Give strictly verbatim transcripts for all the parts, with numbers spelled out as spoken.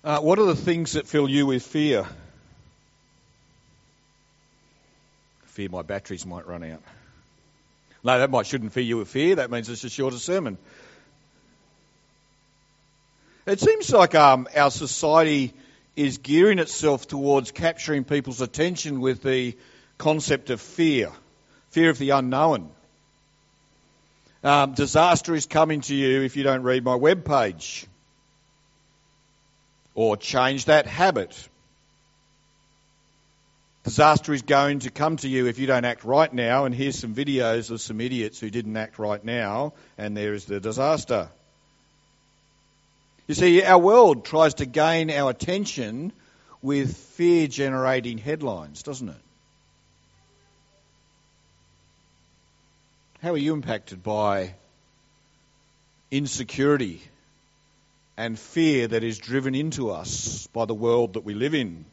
Uh, what are the things that fill you with fear? Fear my batteries might run out. No, that might shouldn't fill you with fear. That means it's a shorter sermon. It seems like um, our society is gearing itself towards capturing people's attention with the concept of fear, fear of the unknown. Um, disaster is coming to you if you don't read my webpage. Or change that habit. Disaster is going to come to you if you don't act right now, and here's some videos of some idiots who didn't act right now, and there is the disaster. You see, our world tries to gain our attention with fear-generating headlines, doesn't it? How are you impacted by insecurity and fear that is driven into us by the world that we live in?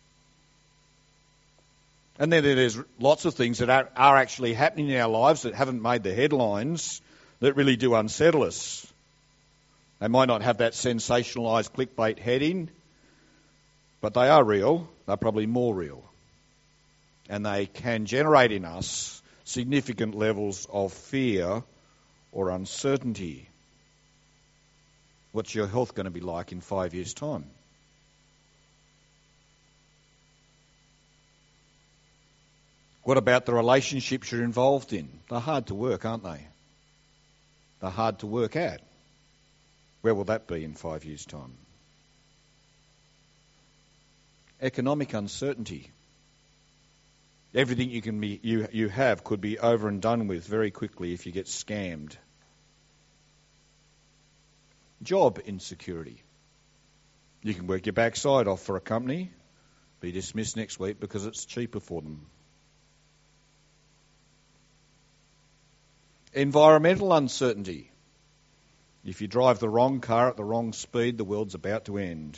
And then there's lots of things that are, are actually happening in our lives that haven't made the headlines that really do unsettle us. They might not have that sensationalised clickbait heading, but they are real. They're probably more real. And they can generate in us significant levels of fear or uncertainty. What's your health going to be like in five years' time? What about the relationships you're involved in? They're hard to work, aren't they? They're hard to work at. Where will that be in five years' time? Economic uncertainty. Everything you can be, you you have could be over and done with very quickly if you get scammed. Job insecurity. You can work your backside off for a company, be dismissed next week because it's cheaper for them. Environmental uncertainty. If you drive the wrong car at the wrong speed, the world's about to end.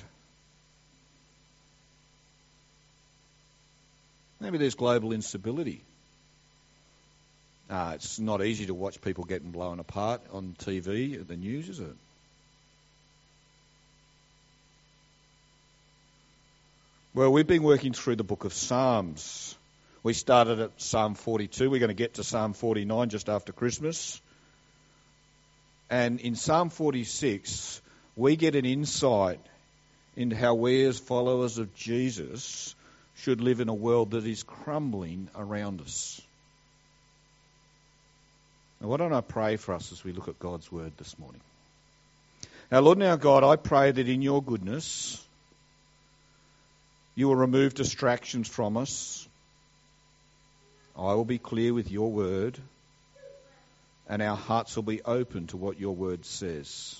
Maybe there's global instability. Uh, it's not easy to watch people getting blown apart on T V or the news, is it? Well, we've been working through the book of Psalms. We started at Psalm forty-two. We're going to get to Psalm forty-nine just after Christmas. And in Psalm forty-six, we get an insight into how we as followers of Jesus should live in a world that is crumbling around us. Now, why don't I pray for us as we look at God's word this morning? Now, Lord and our God, I pray that in your goodness, you will remove distractions from us. I will be clear with your word, and our hearts will be open to what your word says.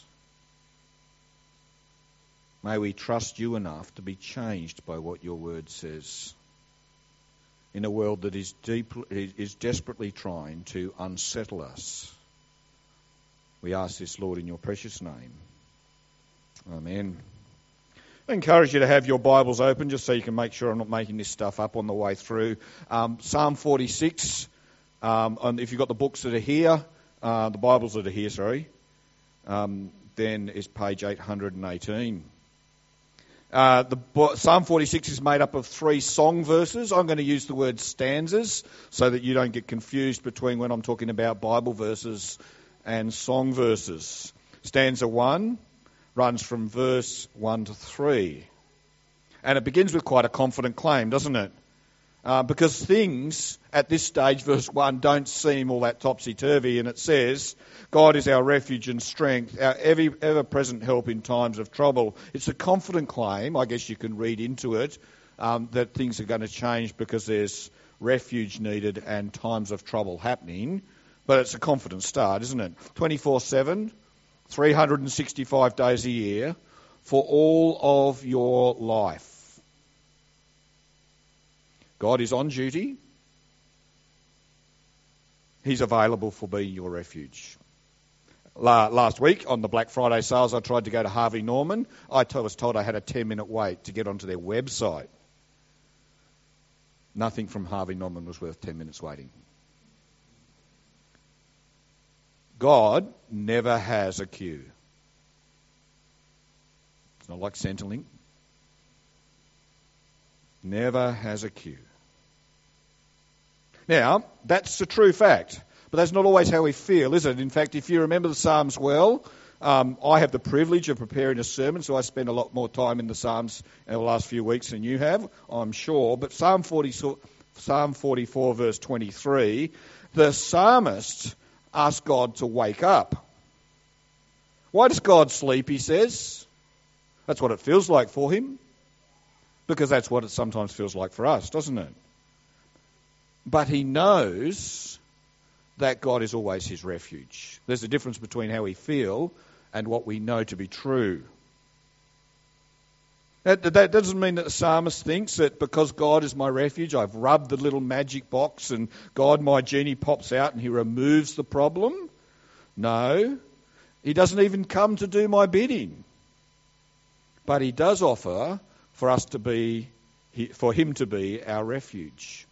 May we trust you enough to be changed by what your word says in a world that is deep, is desperately trying to unsettle us. We ask this, Lord, in your precious name. Amen. I encourage you to have your Bibles open just so you can make sure I'm not making this stuff up on the way through. Um, Psalm forty-six, um, and if you've got the books that are here, uh, the Bibles that are here, sorry, um, then it's page eight hundred eighteen. Uh, the Psalm forty-six is made up of three song verses. I'm going to use the word stanzas so that you don't get confused between when I'm talking about Bible verses and song verses. Stanza one runs from verse one to three. And it begins with quite a confident claim, doesn't it? Uh, because things at this stage, verse one, don't seem all that topsy-turvy, and it says, God is our refuge and strength, our ever, ever-present help in times of trouble. It's a confident claim, I guess you can read into it, um, that things are going to change because there's refuge needed and times of trouble happening. But it's a confident start, isn't it? twenty-four seven, three hundred sixty-five days a year, for all of your life. God is on duty. He's available for being your refuge. La- last week on the Black Friday sales, I tried to go to Harvey Norman. I t- was told I had a ten-minute wait to get onto their website. Nothing from Harvey Norman was worth ten minutes waiting. God never has a queue. It's Not like Centrelink. Never has a queue. Now, that's a true fact, but that's not always how we feel, is it? In fact, if you remember the Psalms well, um, I have the privilege of preparing a sermon, so I spend a lot more time in the Psalms in the last few weeks than you have, I'm sure. But Psalm forty, Psalm forty-four, verse twenty-three, the psalmist asks God to wake up. Why does God sleep, he says? That's what it feels like for him, because that's what it sometimes feels like for us, doesn't it? But he knows that God is always his refuge. There's a difference between how we feel and what we know to be true. That, that doesn't mean that the psalmist thinks that because God is my refuge, I've rubbed the little magic box and God, my genie, pops out and he removes the problem. No, he doesn't even come to do my bidding. But he does offer for us to be, for him to be our refuge.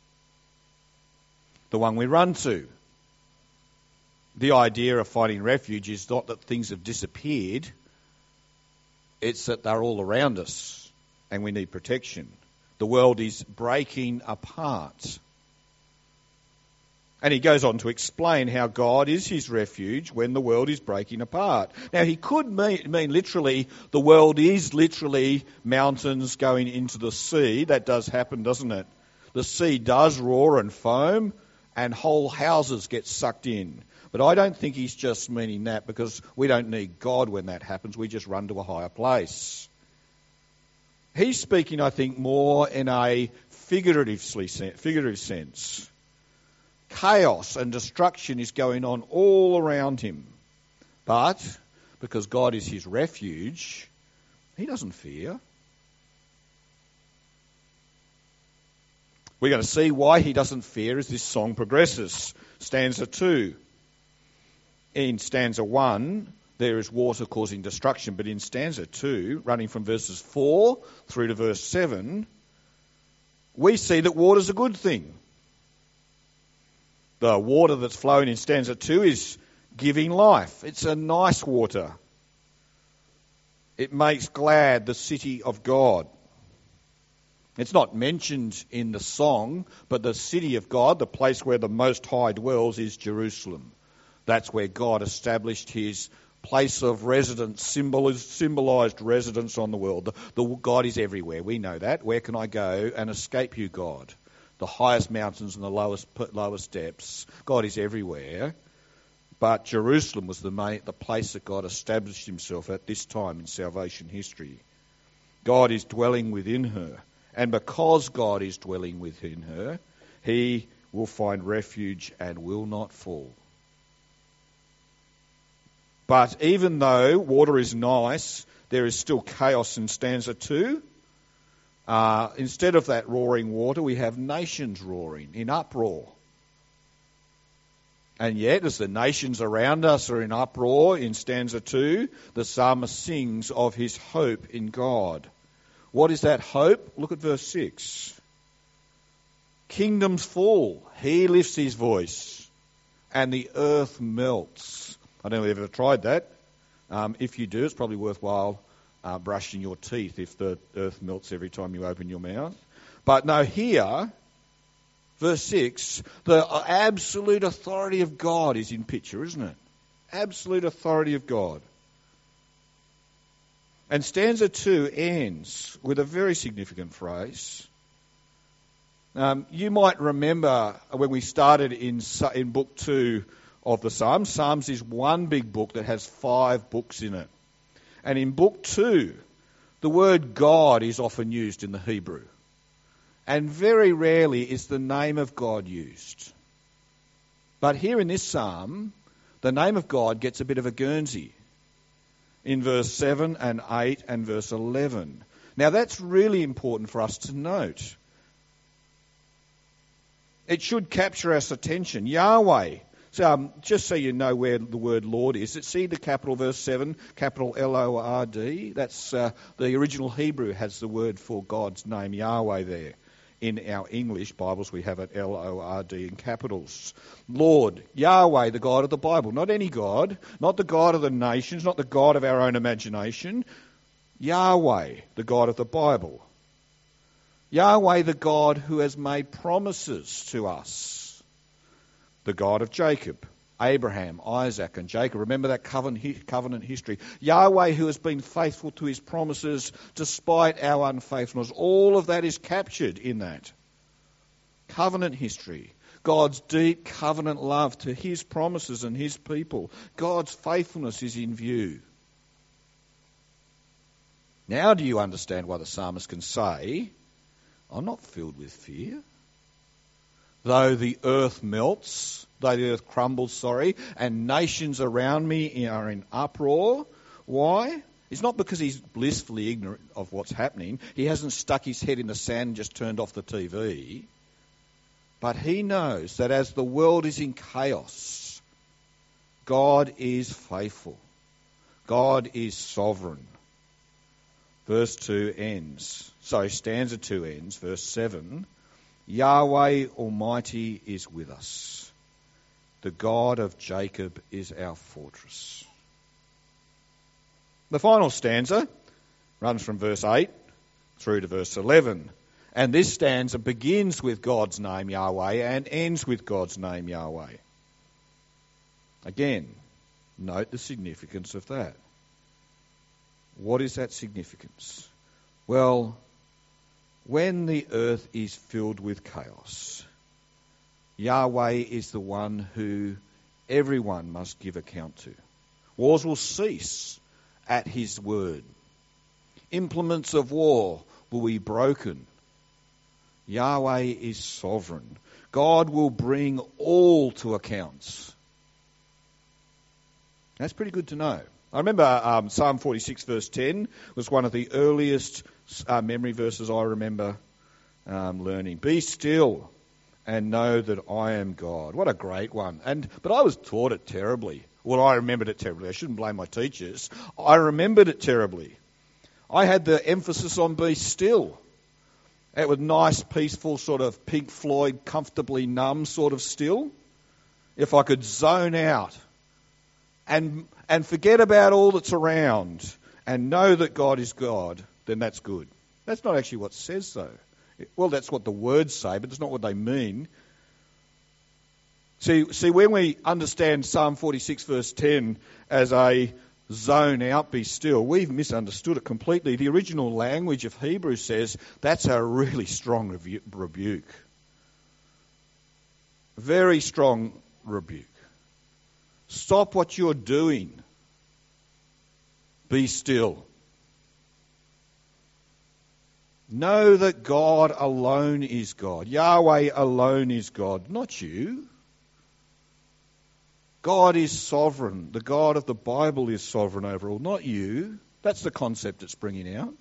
The one we run to. The idea of finding refuge is not that things have disappeared, it's that they're all around us and we need protection. The world is breaking apart. And he goes on to explain how God is his refuge when the world is breaking apart. Now, he could mean, mean literally, the world is literally mountains going into the sea. That does happen, doesn't it? The sea does roar and foam, and whole houses get sucked in. But I don't think he's just meaning that, because we don't need God when that happens. We just run to a higher place. He's speaking, I think, more in a figuratively, figurative sense. Chaos and destruction is going on all around him. But because God is his refuge, he doesn't fear. We're going to see why he doesn't fear as this song progresses. Stanza two. In stanza one, there is water causing destruction, but in stanza two, running from verses four through to verse seven, we see that water's a good thing. The water that's flowing in stanza two is giving life. It's a nice water. It makes glad the city of God. It's not mentioned in the song, but the city of God, the place where the Most High dwells, is Jerusalem. That's where God established his place of residence, symbolised residence on the world. The, the God is everywhere. We know that. Where can I go and escape you, God? The highest mountains and the lowest lowest depths. God is everywhere. But Jerusalem was the main, the place that God established himself at this time in salvation history. God is dwelling within her. And because God is dwelling within her, he will find refuge and will not fall. But even though water is nice, there is still chaos in stanza two. Uh, instead of that roaring water, we have nations roaring in uproar. And yet, as the nations around us are in uproar in stanza two, the psalmist sings of his hope in God. What is that hope? Look at verse six. Kingdoms fall, he lifts his voice, and the earth melts. I don't know if you've ever tried that. Um, if you do, it's probably worthwhile uh, brushing your teeth if the earth melts every time you open your mouth. But no, here, verse six, the absolute authority of God is in picture, isn't it? Absolute authority of God. And stanza two ends with a very significant phrase. Um, you might remember when we started in in book two of the Psalms. Psalms is one big book that has five books in it. And in book two, the word God is often used in the Hebrew. And very rarely is the name of God used. But here in this psalm, the name of God gets a bit of a Guernsey in verse seven and eight and verse eleven. Now that's really important for us to note. It should capture our attention. Yahweh. So um, just so you know where the word Lord is, it's see the capital verse seven, capital L O R D. That's uh, the original Hebrew has the word for God's name, Yahweh, there. In our English Bibles, we have it L O R D in capitals. Lord, Yahweh, the God of the Bible. Not any God, not the God of the nations, not the God of our own imagination. Yahweh, the God of the Bible. Yahweh, the God who has made promises to us. The God of Jacob, Abraham, Isaac and Jacob. Remember that covenant, covenant history. Yahweh who has been faithful to his promises despite our unfaithfulness. All of that is captured in that. Covenant history. God's deep covenant love to his promises and his people. God's faithfulness is in view. Now do you understand why the psalmist can say, I'm not filled with fear. Though the earth melts, though the earth crumbles, sorry, and nations around me are in uproar. Why? It's not because he's blissfully ignorant of what's happening. He hasn't stuck his head in the sand and just turned off the T V. But he knows that as the world is in chaos, God is faithful. God is sovereign. Verse two ends. So stanza two ends. Verse seven. Yahweh Almighty is with us. The God of Jacob is our fortress. The final stanza runs from verse eight through to verse eleven. And this stanza begins with God's name Yahweh and ends with God's name Yahweh. Again, note the significance of that. What is that significance? Well, when the earth is filled with chaos, Yahweh is the one who everyone must give account to. Wars will cease at his word. Implements of war will be broken. Yahweh is sovereign. God will bring all to accounts. That's pretty good to know. I remember um, Psalm forty-six verse ten was one of the earliest uh, memory verses I remember um, learning. Be still and know that I am God. What a great one. And But I was taught it terribly. Well, I remembered it terribly. I shouldn't blame my teachers. I remembered it terribly. I had the emphasis on be still. It was nice, peaceful, sort of Pink Floyd, comfortably numb sort of still. If I could zone out and and forget about all that's around and know that God is God, then that's good. That's not actually what it says, though. Well, that's what the words say, but it's not what they mean. See, see, when we understand Psalm forty-six verse ten as a zone out, be still, we've misunderstood it completely. The original language of Hebrew says that's a really strong rebu- rebuke. Very strong rebuke. Stop what you're doing. Be still. Know that God alone is God. Yahweh alone is God, not you. God is sovereign. The God of the Bible is sovereign over all, not you. That's the concept it's bringing out.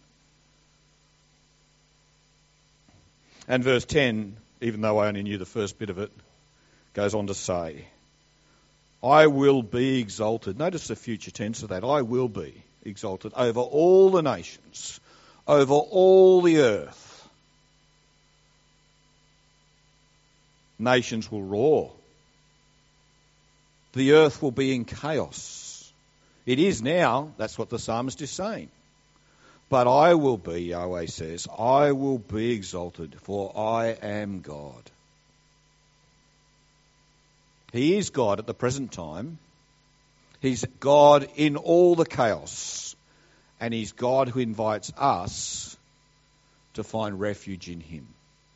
And verse ten, even though I only knew the first bit of it, goes on to say, I will be exalted. Notice the future tense of that. I will be exalted over all the nations, over all the earth. Nations will roar. The earth will be in chaos. It is now, that's what the psalmist is saying. But I will be, Yahweh says, I will be exalted, for I am God. He is God at the present time. He's God in all the chaos. And he's God who invites us to find refuge in him.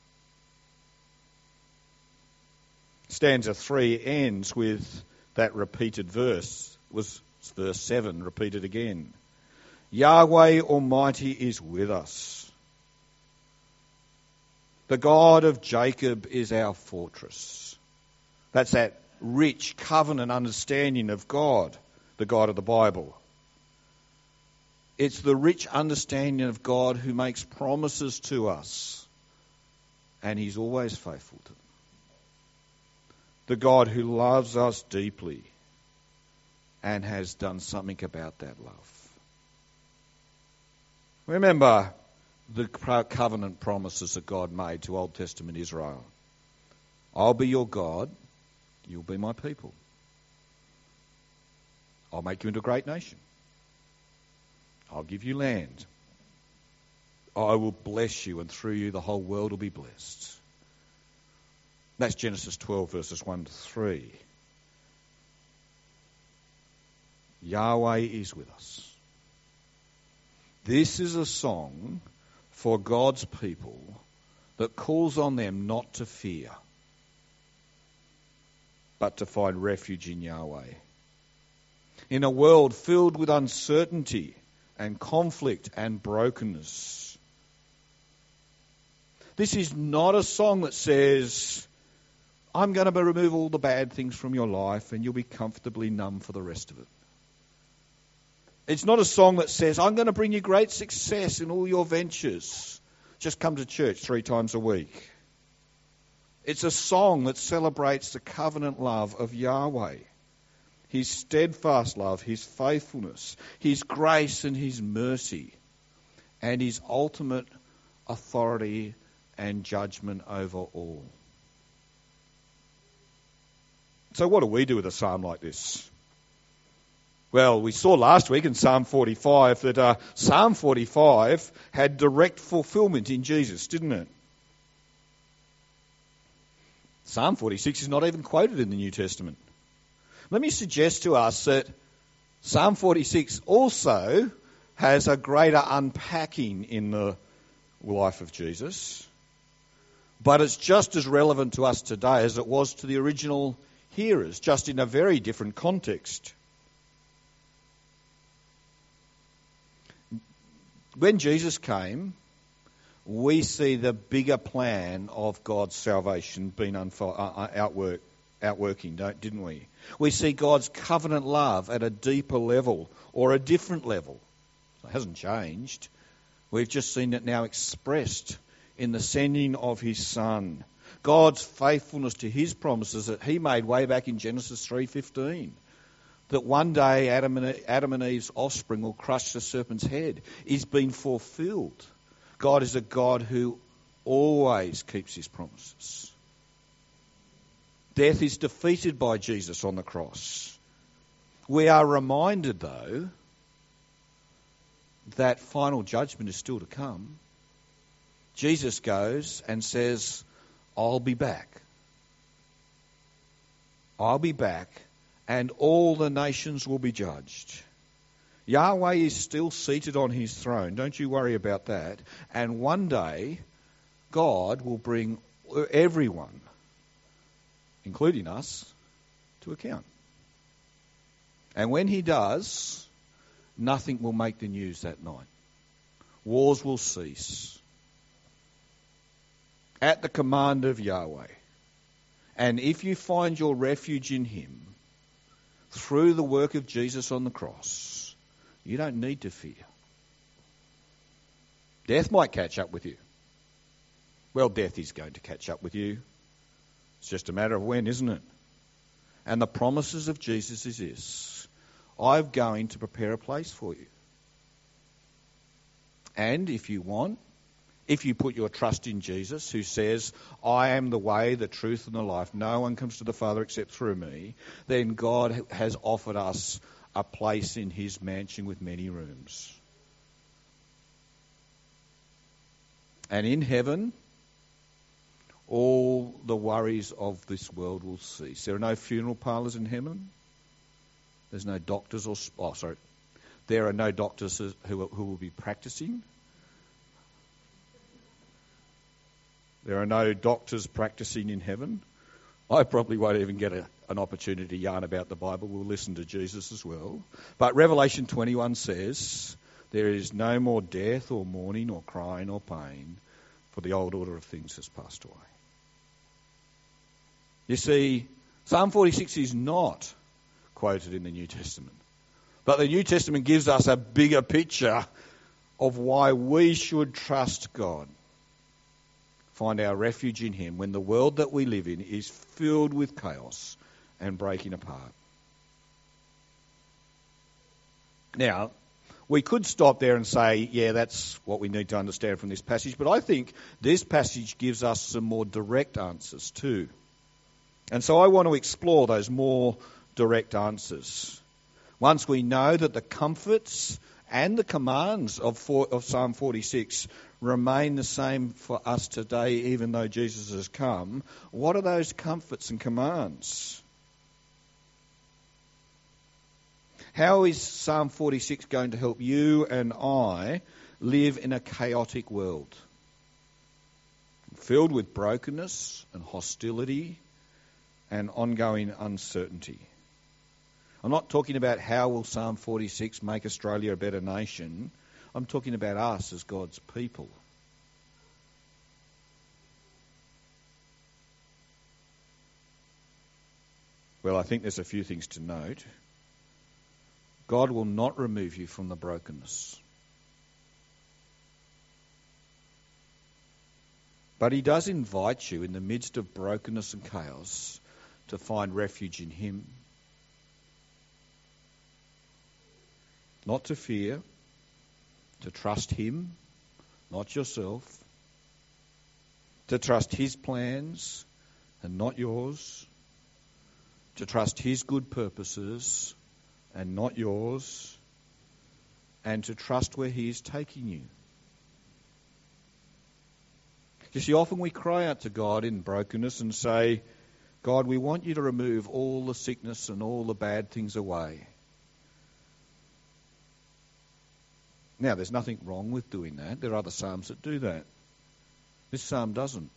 Stanza three ends with that repeated verse. It was verse seven, repeated again. Yahweh Almighty is with us. The God of Jacob is our fortress. That's that rich covenant understanding of God, the God of the Bible. It's the rich understanding of God who makes promises to us, and he's always faithful to them. The God who loves us deeply and has done something about that love. Remember the covenant promises that God made to Old Testament Israel. I'll be your God, you'll be my people. I'll make you into a great nation. I'll give you land. I will bless you, and through you the whole world will be blessed. That's Genesis twelve, verses one to three. Yahweh is with us. This is a song for God's people that calls on them not to fear, but to find refuge in Yahweh. In a world filled with uncertainty and conflict and brokenness, this is not a song that says, I'm going to remove all the bad things from your life and you'll be comfortably numb for the rest of it. It's not a song that says, I'm going to bring you great success in all your ventures. Just come to church three times a week. It's a song that celebrates the covenant love of Yahweh, his steadfast love, his faithfulness, his grace and his mercy, and his ultimate authority and judgment over all. So what do we do with a psalm like this? Well, we saw last week in Psalm forty-five that uh, Psalm forty-five had direct fulfillment in Jesus, didn't it? Psalm forty-six is not even quoted in the New Testament. Let me suggest to us that Psalm forty-six also has a greater unpacking in the life of Jesus, but it's just as relevant to us today as it was to the original hearers, just in a very different context. When Jesus came, we see the bigger plan of God's salvation being unfo- uh, outwork, outworking, don't, didn't we? We see God's covenant love at a deeper level or a different level. It hasn't changed. We've just seen it now expressed in the sending of his Son. God's faithfulness to his promises that he made way back in Genesis three fifteen. That one day Adam and, Adam and Eve's offspring will crush the serpent's head is being fulfilled. God is a God who always keeps his promises. Death is defeated by Jesus on the cross. We are reminded, though, that final judgment is still to come. Jesus goes and says, I'll be back. I'll be back, and all the nations will be judged. Yahweh is still seated on his throne. Don't you worry about that. And one day, God will bring everyone, including us, to account. And when he does, nothing will make the news that night. Wars will cease at the command of Yahweh. And if you find your refuge in him through the work of Jesus on the cross, you don't need to fear. Death might catch up with you. Well, death is going to catch up with you. It's just a matter of when, isn't it? And the promises of Jesus is this: I'm going to prepare a place for you. And if you want, if you put your trust in Jesus, who says, I am the way, the truth, and the life, no one comes to the Father except through me, then God has offered us a place in his mansion with many rooms. And in heaven, all the worries of this world will cease. There are no funeral parlours in heaven. There's no doctors or... Oh, sorry. There are no doctors who, who will be practising. There are no doctors practising in heaven. I probably won't even get a, an opportunity to yarn about the Bible. We'll listen to Jesus as well. But Revelation twenty-one says, there is no more death or mourning or crying or pain, for the old order of things has passed away. You see, Psalm forty-six is not quoted in the New Testament. But the New Testament gives us a bigger picture of why we should trust God. Find our refuge in him when the world that we live in is filled with chaos and breaking apart. Now, we could stop there and say, yeah, that's what we need to understand from this passage, but I think this passage gives us some more direct answers too. And so I want to explore those more direct answers. Once we know that the comforts and the commands of, four, of Psalm forty-six remain the same for us today, even though Jesus has come, what are those comforts and commands? How is Psalm forty-six going to help you and I live in a chaotic world, filled with brokenness and hostility and ongoing uncertainty? I'm not talking about how will Psalm forty-six make Australia a better nation. I'm talking about us as God's people. Well, I think there's a few things to note. God will not remove you from the brokenness. But he does invite you in the midst of brokenness and chaos to find refuge in him. Not to fear, to trust him, not yourself. To trust his plans and not yours. To trust his good purposes and not yours. And to trust where he is taking you. You see, often we cry out to God in brokenness and say, God, we want you to remove all the sickness and all the bad things away. Now, there's nothing wrong with doing that. There are other psalms that do that. This psalm doesn't.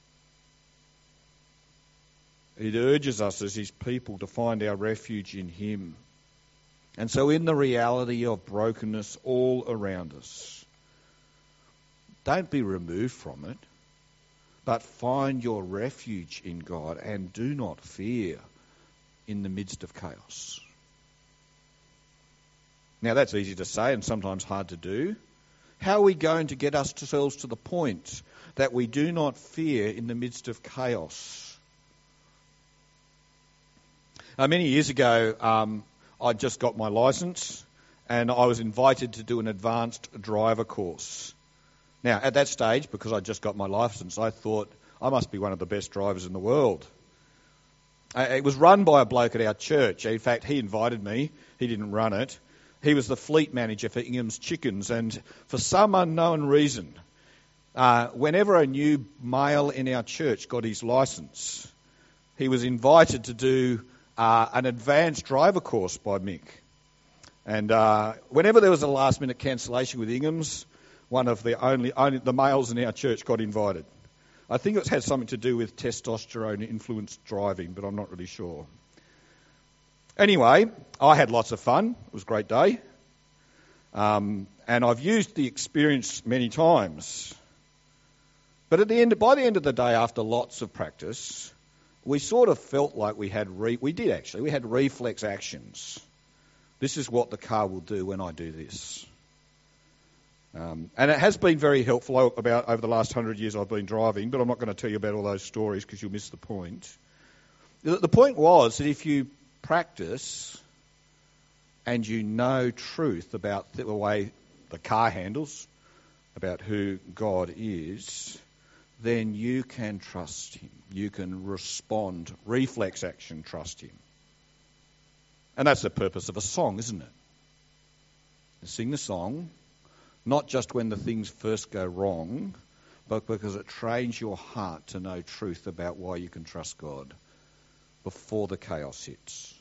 It urges us as his people to find our refuge in him. And so in the reality of brokenness all around us, don't be removed from it, but find your refuge in God and do not fear in the midst of chaos. Now, that's easy to say and sometimes hard to do. How are we going to get ourselves to the point that we do not fear in the midst of chaos? Uh, many years ago, um, I just got my licence and I was invited to do an advanced driver course. Now, at that stage, because I just got my licence, I thought I must be one of the best drivers in the world. Uh, it was run by a bloke at our church. In fact, he invited me. He didn't run it. He was the fleet manager for Ingham's Chickens, and for some unknown reason, uh, whenever a new male in our church got his licence, he was invited to do uh, an advanced driver course by Mick. And uh, whenever there was a last-minute cancellation with Ingham's, one of the only, only the males in our church got invited. I think it had something to do with testosterone-influenced driving, but I'm not really sure. Anyway, I had lots of fun. It was a great day. Um, and I've used the experience many times. But at the end, by the end of the day, after lots of practice, we sort of felt like we had, re- we did actually, we had reflex actions. This is what the car will do when I do this. Um, and it has been very helpful about over the last hundred years I've been driving, but I'm not going to tell you about all those stories because you'll miss the point. The, the point was that if you practice and you know truth about the way the car handles, about who God is, then you can trust him. You can respond, reflex action, trust him. And that's the purpose of a song, isn't it? You sing the song, not just when the things first go wrong, but because it trains your heart to know truth about why you can trust God before the chaos hits.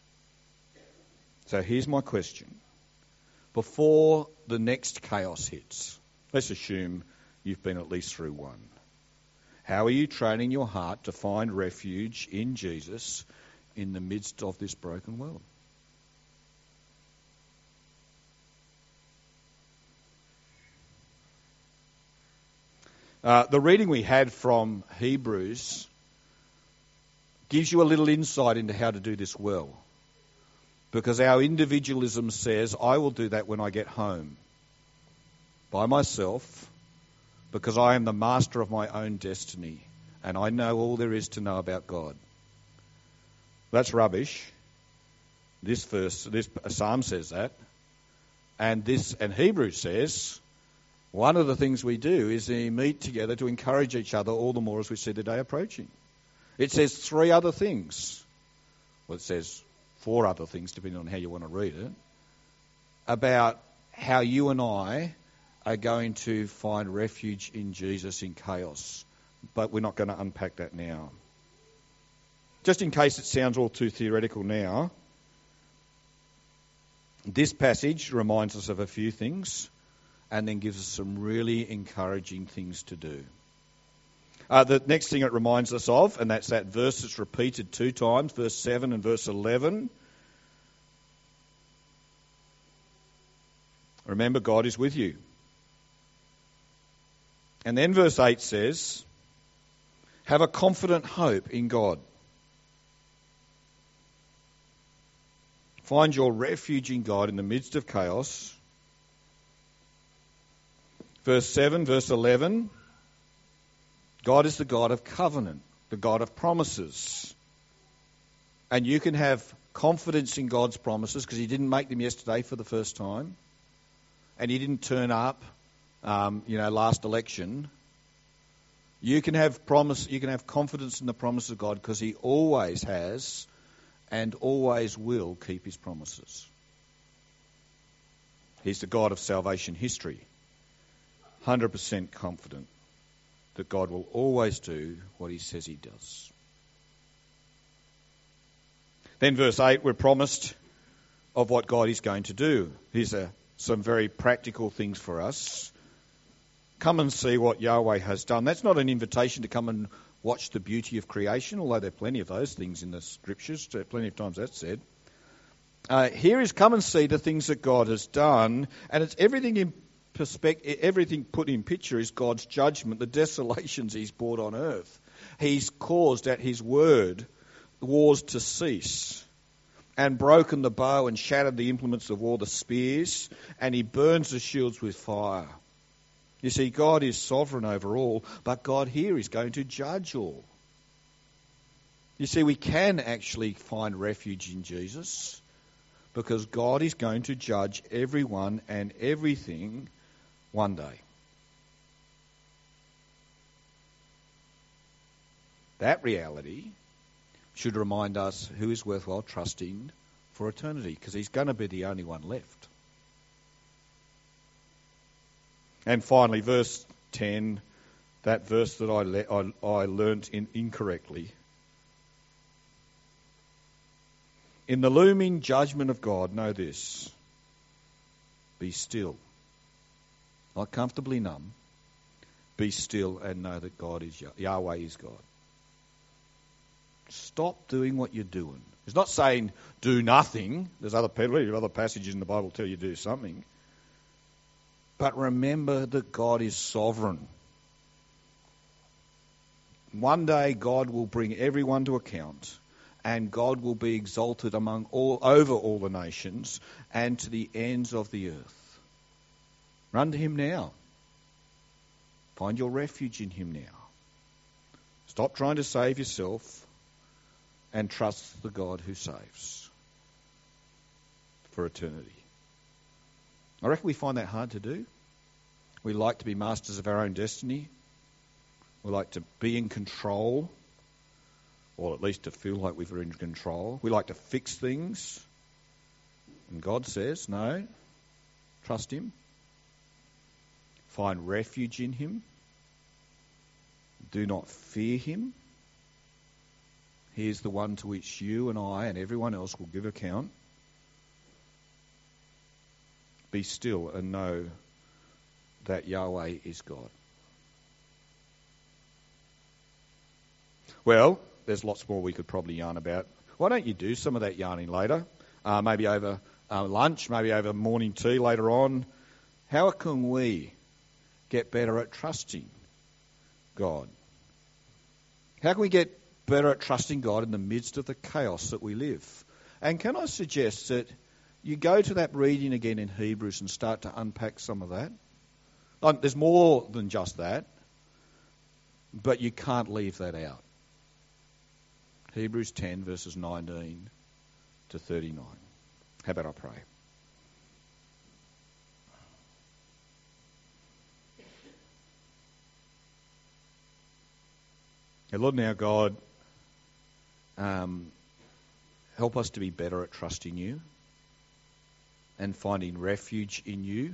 So here's my question. Before the next chaos hits, let's assume you've been at least through one. How are you training your heart to find refuge in Jesus in the midst of this broken world? Uh, the reading we had from Hebrews gives you a little insight into how to do this well. Because our individualism says, I will do that when I get home. By myself. Because I am the master of my own destiny. And I know all there is to know about God. That's rubbish. This verse, this psalm says that. And this, and Hebrews says, one of the things we do is we meet together to encourage each other all the more as we see the day approaching. It says three other things. Well, it says four other things, depending on how you want to read it, about how you and I are going to find refuge in Jesus in chaos. But we're not going to unpack that now. Just in case it sounds all too theoretical now, this passage reminds us of a few things and then gives us some really encouraging things to do. Uh, the next thing it reminds us of, and that's that verse that's repeated two times, verse seven and verse eleven. Remember, God is with you. And then verse eight says, have a confident hope in God. Find your refuge in God in the midst of chaos. Verse seven, verse eleven, God is the God of covenant, the God of promises. And you can have confidence in God's promises because he didn't make them yesterday for the first time. And he didn't turn up, um, you know, last election. You can have promise. You can have confidence in the promise of God because he always has and always will keep his promises. He's the God of salvation history. one hundred percent confident that God will always do what he says he does. Then verse eight, we're promised of what God is going to do. Here's a, some very practical things for us. Come and see what Yahweh has done. That's not an invitation to come and watch the beauty of creation, although there are plenty of those things in the scriptures, plenty of times that's said. Uh, here is come and see the things that God has done, and it's everything in perspective, everything put in picture is God's judgment, the desolations he's brought on earth. He's caused at his word wars to cease and broken the bow and shattered the implements of war, the spears, and he burns the shields with fire. You see, God is sovereign over all, but God here is going to judge all. You see, we can actually find refuge in Jesus because God is going to judge everyone and everything one day. That reality should remind us who is worthwhile trusting for eternity, because he's going to be the only one left. And finally, verse ten, that verse that I le- I, I learnt in incorrectly. In the looming judgment of God, know this: be still. Not comfortably numb. Be still and know that God is Yahweh is God. Stop doing what you're doing. It's not saying do nothing. There's other other passages in the Bible tell you to do something. But remember that God is sovereign. One day God will bring everyone to account, and God will be exalted among all over all the nations and to the ends of the earth. Run to him now. Find your refuge in him now. Stop trying to save yourself and trust the God who saves for eternity. I reckon we find that hard to do. We like to be masters of our own destiny. We like to be in control, or at least to feel like we're in control. We like to fix things. And God says, no, trust him. Find refuge in him. Do not fear him. He is the one to which you and I and everyone else will give account. Be still and know that Yahweh is God. Well, there's lots more we could probably yarn about. Why don't you do some of that yarning later? Uh, maybe over uh, lunch, maybe over morning tea later on. How can we get better at trusting God? How can we get better at trusting God in the midst of the chaos that we live? And can I suggest that you go to that reading again in Hebrews and start to unpack some of that? Um, there's more than just that, but you can't leave that out. Hebrews ten, verses nineteen to thirty-nine. How about I pray? Hey, Lord, now God, um, help us to be better at trusting you. and finding refuge in you.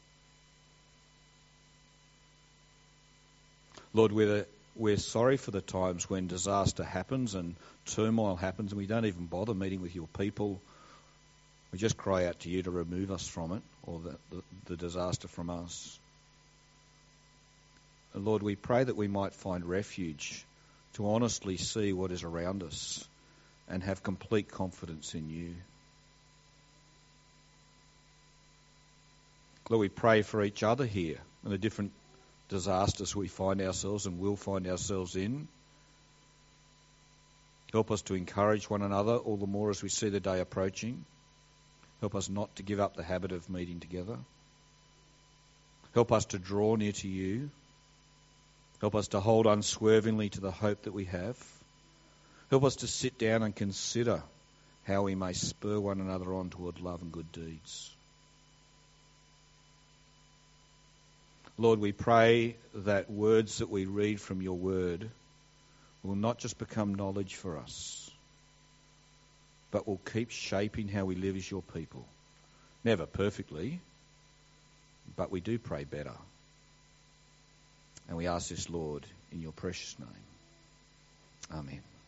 Lord, we're, we're sorry for the times when disaster happens and turmoil happens and we don't even bother meeting with your people. We just cry out to you to remove us from it, or the, the, the disaster from us. And Lord, we pray that we might find refuge to honestly see what is around us and have complete confidence in you. Lord, we pray for each other here and the different disasters we find ourselves and will find ourselves in. Help us to encourage one another all the more as we see the day approaching. Help us not to give up the habit of meeting together. Help us to draw near to you. Help us to hold unswervingly to the hope that we have. Help us to sit down and consider how we may spur one another on toward love and good deeds. Lord, we pray that words that we read from your word will not just become knowledge for us, but will keep shaping how we live as your people. Never perfectly, but we do pray better. And we ask this, Lord, in your precious name. Amen.